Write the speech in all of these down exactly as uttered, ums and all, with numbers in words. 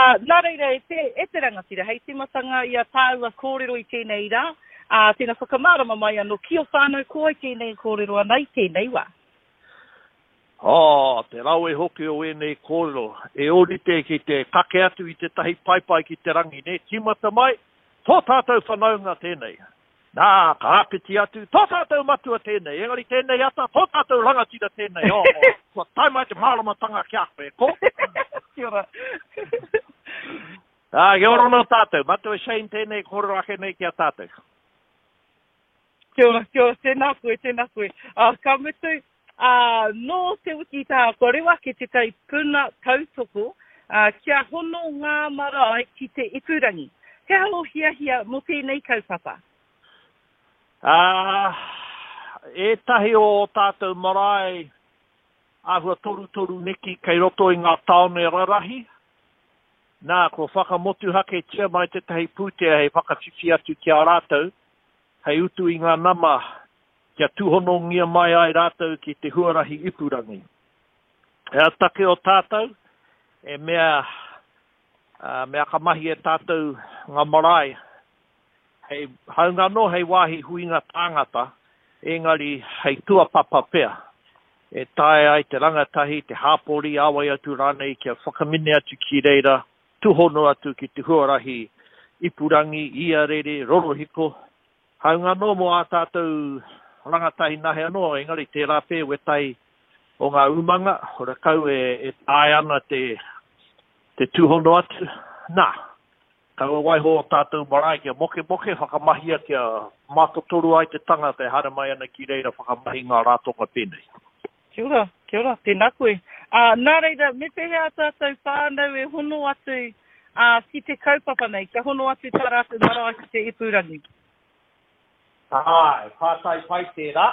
Uh, nā reira, e te, e te rangatira, hei timatanga i a tāua kōrero i tēnei rā, uh, tēnā whakamārama mai anō, ki o whānau koa i tēnei kōrero anai tēnei wā. Oh, te rau e hoki o enei kōrero, e orite ki te kake atu i te tahi paipai ki te rangi, ne, timata mai, tō tātou whanaunga tēnei. Nā, ka hapiti atu, tō tātou matua tēnei, engari tēnei ata, tō tātou rangatira tēnei, o, oh, oh, tai mai te māramatanga ki akwe, ko? Kia ora. Ah, kia ora no tātou, matua Shane tēnei, kōrero ake nei ki a tātou. Kia ora, kia ora, tēnā koe, tēnā koe. Uh, ka mutu, uh, no te uti tā korewa ke te tai puna tautoko, uh, kia hono ngā marae ki te ipurangi. He hao hia hia mo tēnei kaupapa. Ah, e tahi o tātou marae ahua toru toru neki kei roto i ngā taone rarahi. Nā, ko whakamotu hake tia mai te tahi pūtea hei whakawhiwhi atu ki a rātou. Hei utu i ngā nama kia tūhono ngia mai ai rātou ki te huarahi ipurangi. E take o tātou, e mea, uh, mea kamahi e tātou ngā marae. Hei haunga no hei wāhi huinga tāngata, engari hei tuapapa pea. E tae ai te rangatahi, te hāpori, awai atu rānei kia whakamine atu ki reira, tuhono atu ki te huarahi ipurangi, ia rere, rorohiko. Haunga no mo a tātou rangatahi nahe anō, engari te rāpē wetai o ngā umanga, hora kau e, e tae ana te, te tuhono atu. Nā. Ka waiho o tātou marae kia moke moke, whakamahia kia mātotoru ai te tanga te hara mai ana ki reira whakamahi ngā rātonga pēnei. Kia ora, kia ora, tēnā koe. Uh, nā reira, me pehea tātou whānau e hono atu uh, ki te kaupapa nei, ka hono atu tā rātou marae ki te ipurangi. Ai, whātai pai tērā.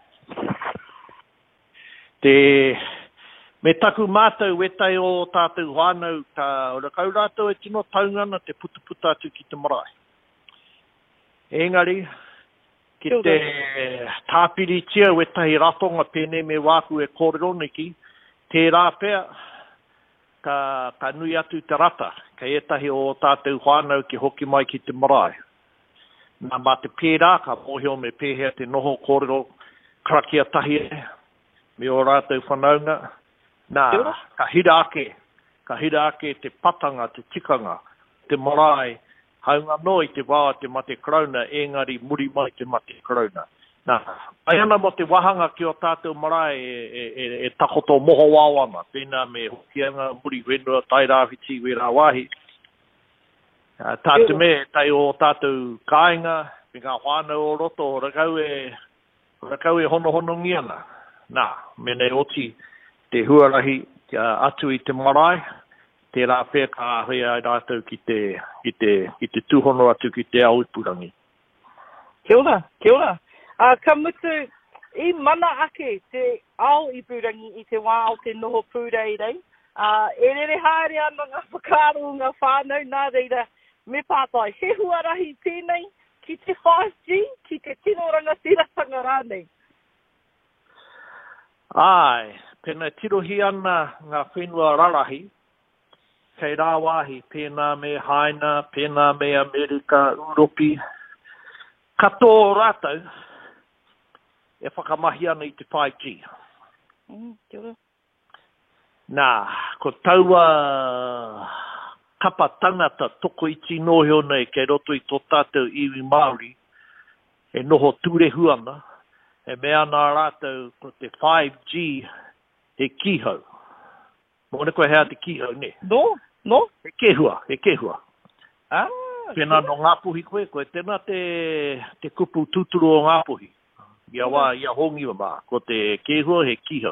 Te... Me taku mātou wetai o tātou whānau, ka ora kau rātou e tino taungana te putuputa atu ki te marae. Engari, ki te tāpiri tia wetai ratonga pēne me wāku e kōrero neki, te rāpea ka, ka nui atu te rata, ka etahi o tātou whānau ki hoki mai ki te marae. Nā mā te pērā, ka mōhio me pēhea te noho kōrero krakia tahi e, me o rātou whanaunga. Nā, ka hira ake, ka hira ake te patanga, te tikanga, te marae, haunga no i te wā te mate krauna, engari muri mai te mate krauna. Nā, ai ana mo te wahanga ki o tātou marae e, e, e, e takoto moho wāwana, pēnā me hokianga muri whenua, tai rāwhiti, wera wāhi. Tātou me, tai o tātou kāinga, me ngā whānau o roto, rakau e, rakau e hono hono ngiana. Nā, mene oti, te huarahi uh, atu i te marae, te rā whea ka hea ai rātou ki te, ki te, ki te tūhono atu ki te au ipurangi. Kia ora, kia ora. Uh, ka mutu, i mana ake te au ipurangi i te wā o te noho pūrei rei. Uh, e rere haere ana ngā whakaro ngā whānau, nā reira me pātai. He huarahi tēnei ki te five G, ki te tinoranga tiratanga rānei. Ai, pēnā tirohi ana ngā whenua rarahi, kei rāwahi, pēnā me Haina, pēnā me Amerika, Uropi, kato rātou, e whakamahi ana i te five G. Mm, kia ora. Nā, ko taua kapa tangata toko i tinohio nei, kei roto i tō tātou iwi Māori, e noho tūrehu ana, e mea nā rātou ko te five G he kihau. Mōne koe hea te kihau, ne? No, no. He kehua, he kehua. Ah, Pēnā no Ngāpuhi koe, koe tēnā te, te kupu tūturu o Ngāpuhi. Ia wā, ia hongi wa mā, ko te kehua he kihau.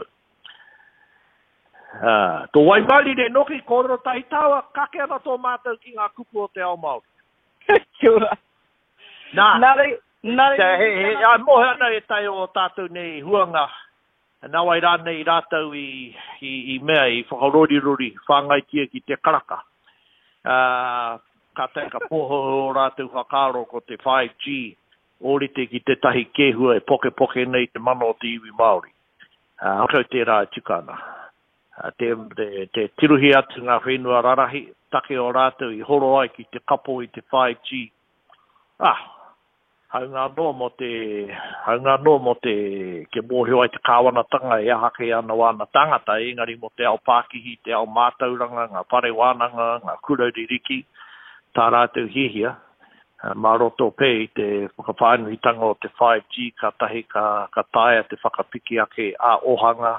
Uh, tō waimari re noki, kōrero tahi tāua, kake ana tō mātou ki ngā kupu o te ao Māori. Kia ora. Nā. Nare, nare. Te he, he, a mohe ana e tai o tātou nei huanga. Nā wai rānei rātou i, i, i mea, i whakarori-rori, whāngai tia ki te karaka. Uh, ka te ka poho o rātou whakaro ko te five G, orite ki te tahi kehua e poke poke nei te mana o te iwi Māori. Uh, Hau te rā tukana. Uh, te, te, te tiruhi atu ngā whenua rarahi, take o rātou i horo ai ki te kapo i te five G. Ah, haunga no mo te, haunga no mo te, ke mōhio ai te kāwanatanga e ahake ana wana tangata, engari mo te ao Pākihi, te ao mātauranga, ngā pare wānanga, ngā kuraririki, tā rātou hihia. Uh, Maroto pe i te whakawhānuitanga o te five G, ka tahi ka, ka taia te whakapiki ake a ohanga,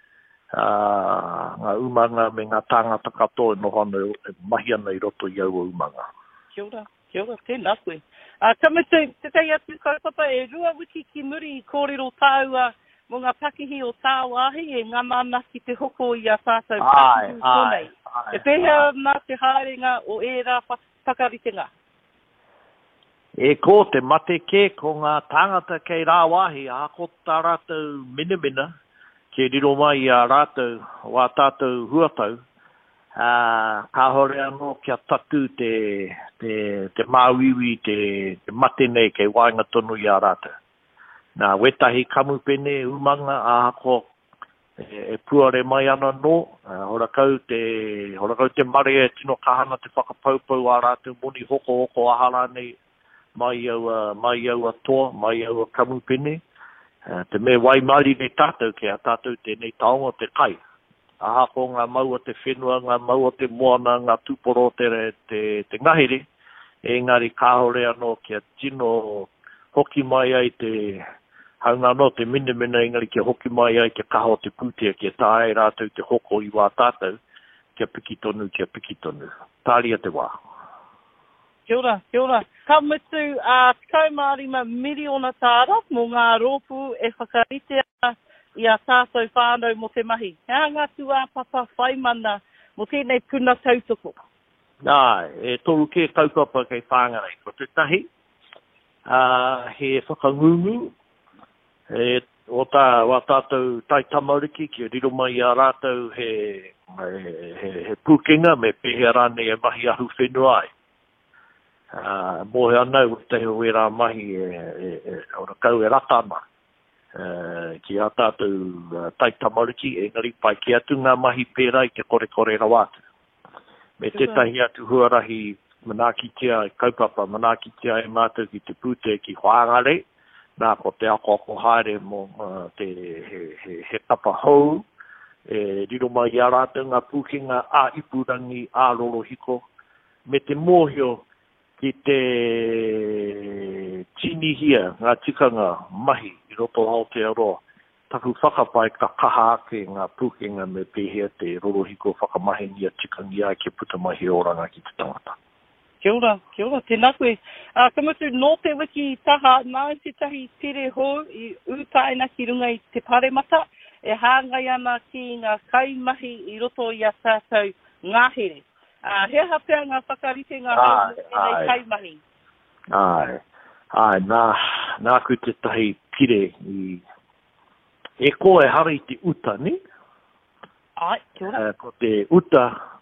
uh, ngā umanga me ngā tāngata katoa no hana e mahi ana i roto i au o umanga. Kia ora, kia ora, tēnā koe. Uh, Kamutu, te tei atu kaupapa e rua wiki ki muri i kōrero tāua mo ngā pakihi o tāwahi e ngā mana ki te hoko i a tātou. Ai, ai, ai. E pēhea nā te haerenga o e rā whakaritenga. E ko te mate ke ko ngā tāngata kei rā wahi a ko tā rātou mina mina ke riro mai a rātou wā tātou huatau uh, ka hore anō kia tatu te, te, te māwiwi te, te mate nei kei wainga tonu i a rātou. Nā wetahi kamu pene umanga a ko e, e puare mai ana no uh, horakau te horakau te mare e tino kahana te whakapaupau a rātou moni hoko hoko ahara nei mai au, uh, mai au atoa, mai au a kamu pene. Uh, te me wai mari nei tātou ke a tātou te nei taonga te kai. Aha ko ngā maua te whenua, ngā maua te moana, ngā tūporo te, te, te ngahere. E ngari kāhore anō kia tino hoki mai ai te haunga anō te mine mena engari kia hoki mai ai kia kaho te pūtea kia tāe rātou te hoko i wā tātou kia piki tonu, kia piki tonu. Tāria te wā. Kia ora, kia ora. Ka mutu a uh, kaumārima miriona tāra mō ngā rōpu e whakaritea i a tātou whānau mo te mahi. Hea ngā tua papa whai mana mo tēnei puna tautoko. Nā, e toru ke kaupapa kei whāngarei. Ko te tahi, uh, he whakangungu, e, o tā, wā tātou tai tamariki ki riro mai a rātou he, he, he, he pūkenga me pēhea rāne e mahi ahu whenua ai. Uh, mohe anau te heo e rā mahi e, e, e, ora kau e ratana uh, ki a tātou uh, tai tamariki e ngari pai ki atu ngā mahi pēra i te kore kore rawatu. Me te tahi atu huarahi manakitia e kaupapa manakitia e mātou ki te pūte ki Whangare, nā ko te ako ako haere mo uh, te he, he, he tapa hou, e riro mai a rātou ngā pūkinga a ipurangi a rolohiko, me te mōhio ki te tini hia, ngā tikanga mahi i roto Aotearoa, taku whakapai ka kaha ake ngā pūkenga me pēhea te rorohiko whakamahi nia tikangi ai ke puta mahi oranga ki te tangata. Kia ora, kia ora, tēnā koe. Uh, Kamutu, nō te wiki taha, nā te tahi tere ho i utaina ki runga i te paremata, e hāngai ana ki ngā kaimahi i roto i a tātou ngāhere. Uh, he hapea ngā whakarite ngā hau nei kaimahi. Ai, ai, nā, nā ku te tahi pire i... E ko e hari te uta, ni? Ai, kia ora. Uh, ko te uta,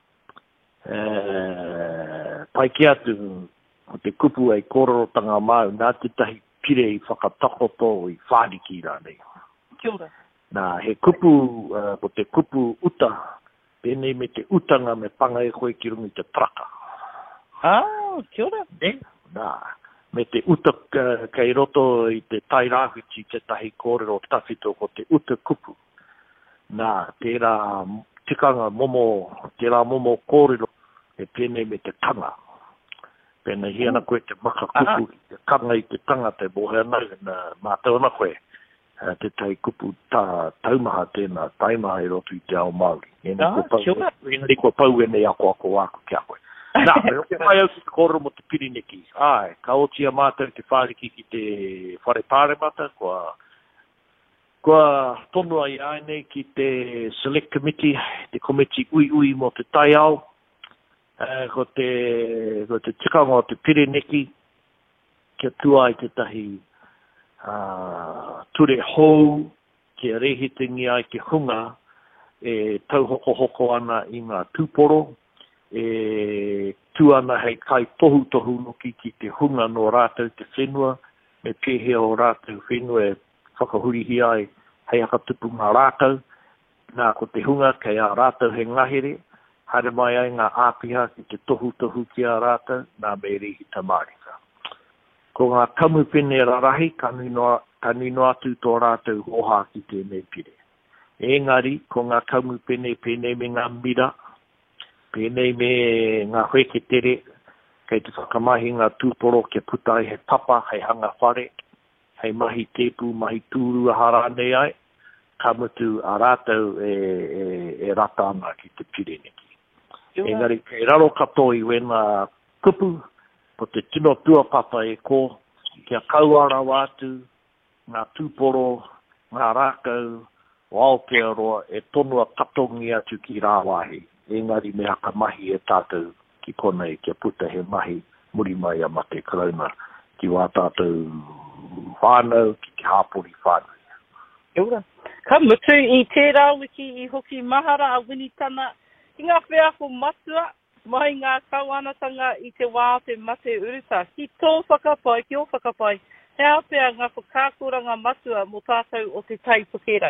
uh, pai ki atu, ko te kupu ai kororotanga mau, nā te tahi pire i whakatakoto i whāriki rānei. Kia ora. Nā, he kupu, uh, ko te kupu uta, pēnei me te utanga me panga e koe ki rungi te traka. Ah, kia ora. Ne? Nā, me te uta uh, kei roto i te tai rāwhiti te tahi kōrero tawhito ko te uta kupu. Nā, tērā tikanga momo, tērā momo kōrero e pēnei me te kanga. Pēnei hiana koe te maka kupu, te kanga i te tanga te bohe anau, nā mātou ana koe. Te tai kupu tā taumaha tēnā, taimaha i roto i te ao Māori. Engari kua pau e nei ako ako ako kia koe. Nā, me roke mai au ki te koro mo te pirineki. Ai, ka otia mātou te whāriki ki te whare pāremata, kua, kua tonua i ai nei ki te select committee, te komiti ui ui mo te tai ao, uh, ko te, ko te tikanga o te pirineki, kia tua i te tahi Uh, ture hou, ke rehitingi ai ke hunga, e tau hoko hoko ana i ngā tūporo, e tu ana hei kai tohu tohu noki ki te hunga no rātou te whenua, me pēhea o rātou whenua e whakahurihi ai hei aka tupu ngā rātou, nā ko te hunga kei a rātou he ngahere, hare mai ai ngā āpiha ki te tohu tohu ki a rātou, nā meri hi tamarika. Ko ngā kamupene rarahi, kanino, kanino atu tō rātou hoha ki tēnei pire. Engari, ko ngā kamupene pēnei me ngā mira, pēnei me ngā hoeke tere, kei te whakamahi ngā tūporo ke putai he papa, hei hanga whare, hei mahi tepu, mahi tūrua harane ai, ka mutu a rātou e, e, e rata ana ki te pireneki. Engari, kei raro katoi wena kupu, po te tino tua papa e ko, kia kauara wātu, ngā tūporo, ngā rākau, o Aotearoa, e tonua katongi atu ki rāwahi. Engari, me haka mahi e tātou ki konei, kia puta he mahi muri mai a mate karauna ki wā tātou whānau, ki ki hāpori whānau. Kia ora. Ka mutu i tērā wiki i hoki mahara a winitana i ngā whea ko matua mai ngā kauanatanga i te wā te mate uruta. Ki tō whakapai, ki o whakapai, hea pēr ngā whakākoranga matua mo tātou o te tai pukerei.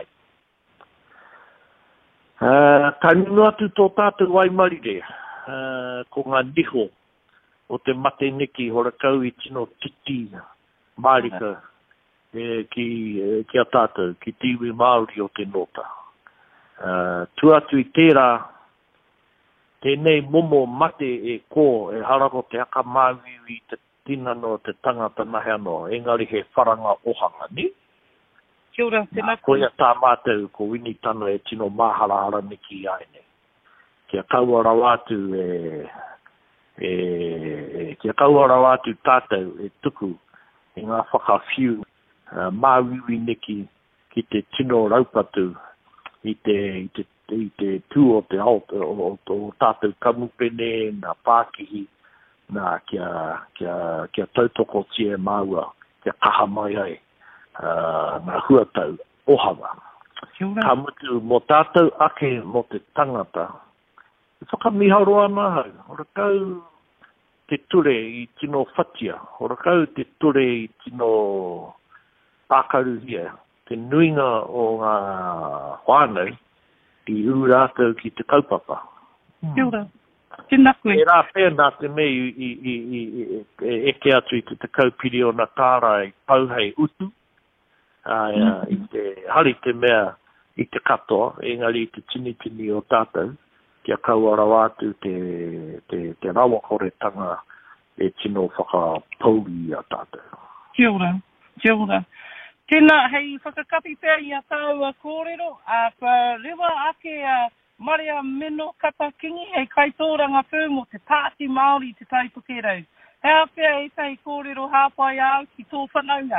Uh, ka nunu atu tō tātou waimarire. Uh, ko ngā niho o te mate neki horakau i tino titi marika e, ki, e, ki a tātou, ki tiwi Māori o te nota. Uh, tu atu i tērā, tēnei momo mate e ko e harako te haka māwiwi te tinano te tangata nahe anō, engari he wharanga ohanga, ni? Kia ora, tēnā koe. Koia tā mātou ko wini tano e tino māharahara neki ai nei. Kia kauara wātu e, e, e kia kauara wātu tātou e tuku e ngā whakawhiu uh, māwiwi neki ki te tino raupatu i te, i te, i te tū o te ao o, o, o tātou kamupene, nā Pākihi, nā kia, kia, kia tautoko tia māua, kia kaha mai ai, uh, nā huatau ohawa. Ka mutu mo tātou ake mo te tangata, whakamiharo ana hau. Ora kau te ture i tino whatia. Ora kau te ture i tino pākaruhia. Te nuinga o ngā whānau i urātou ki te kaupapa. Kia ora. Tēnā koe. E rā pēnā te mei i, i, i, i eke atu i te te kaupiri o nā kāra i pau hei utu. Ai, mm. I te hari te mea i te katoa. Engari i te tini tini o tātou. Kia kauara wātu te, te, te rawa koretanga e tino whakapauri a tātou. Kia ora, kia ora. Tēnā, hei whakakapi pēr i a tāu a kōrero, a ka rewa ake a Maria Mino Katakingi, hei kaitōranga pū mo te Pāti Māori te taipukerau. Hea pēr e tei kōrero hāpai au ki tō whanaunga.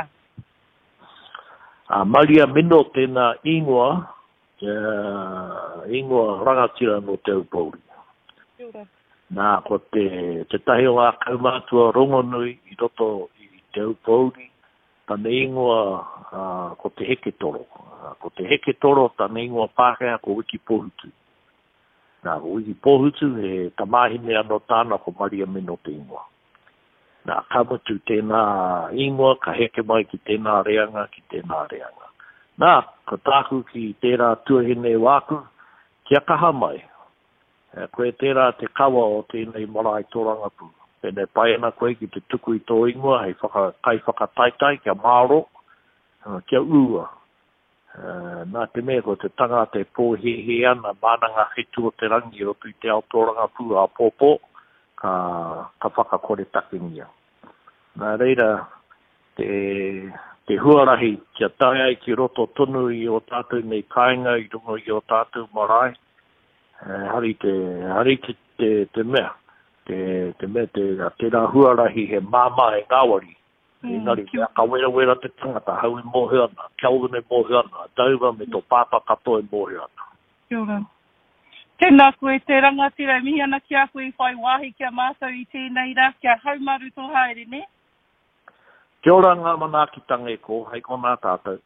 A Maria Mino tēnā ingoa, Uh, ingoa rangatira no te upauri. Nā, ko te, te tahi o ngā kaumātua rongonui i roto i te upauri, tane ingoa uh, ko te heke toro. Uh, ko te heke toro, tane ingoa Pākehā ko wiki pohutu. Nā, ko wiki pohutu e tamahine anō tāna ko Maria Mino te ingoa. Nā, kamutu tēnā ingoa, ka heke mai ki tēnā reanga, ki tēnā reanga. Nā, ka tāku ki tērā tuahine wāku, kia kaha mai. E, koe tērā te kawa o tēnei marae tōrangapū. Pēnei paena koe ki te tuku i tō ingoa, hei whaka, kai whakataitai, kia māro, uh, kia ua. Uh, nā te mea ko te tanga te pōhehe ana, mānanga hetu o te rangi o tui te ao tōrangapū a pōpō, ka, ka whakakore takingia. Nā reira, te... Te huarahi, kia tae ai ki roto tonu i o tātou nei kāinga, i rungo i o tātou marae. Uh, hari te, hari te, te, te mea, te, te mea, te, te rā huarahi he māma e ngāwari. Mm, Engari, kia ka wera wera te tangata, hau e mōheana, kia uru e mōheana, tauga me tō pāpa kato e mōheana. Kia ora. Tēnā koe te rangatira, mihi ana kia koe whai wāhi kia mātou i tēnei rā, kia haumaru tō haere, ne? Kia ora ngā manaakitanga e ko, hei ko nā tātou.